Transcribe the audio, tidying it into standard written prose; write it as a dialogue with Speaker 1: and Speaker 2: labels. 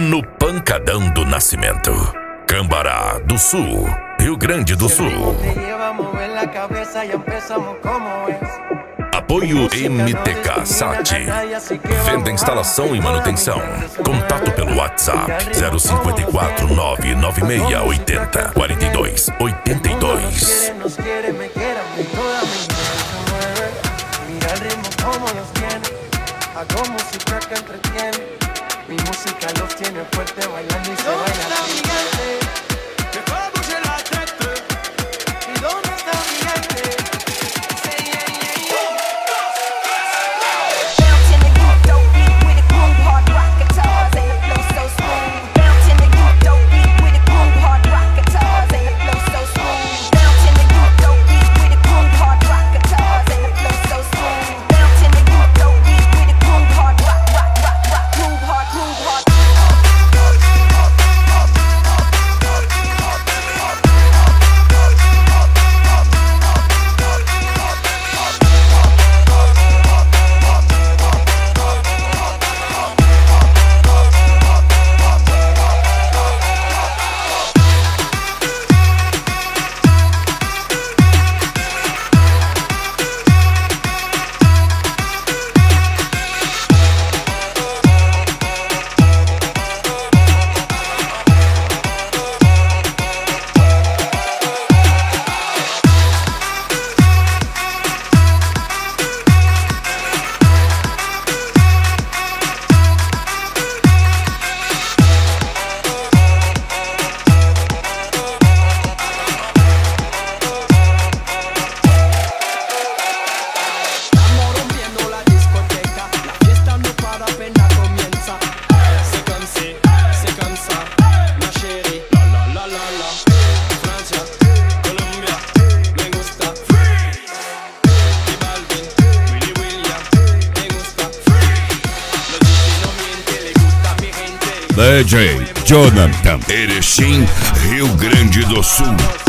Speaker 1: no Pancadão do Nascimento, Cambará do Sul, Rio Grande do Sul. Apoio MTK Sat. Venda, instalação e manutenção. Contato pelo WhatsApp 054 99680 4282.
Speaker 2: Hago música que entretiene. Mi música los tiene fuerte bailando y se baila así. Que vamos en la tête. ¿Y dónde está mi gente? Say yeah, yeah, yeah.
Speaker 3: Bounce in the youth dope beat with a groove hard rock guitars and the flow so smooth. Bounce in the youth dope beat with a groove hard rock guitars and the flow so smooth. Bounce in the youth dope beat with a groove hard rock guitars and the flow so smooth. Bounce in the youth dope beat with a groove hard rock groove hard groove hard.
Speaker 4: DJ Jonathan Erechim, Rio Grande do Sul.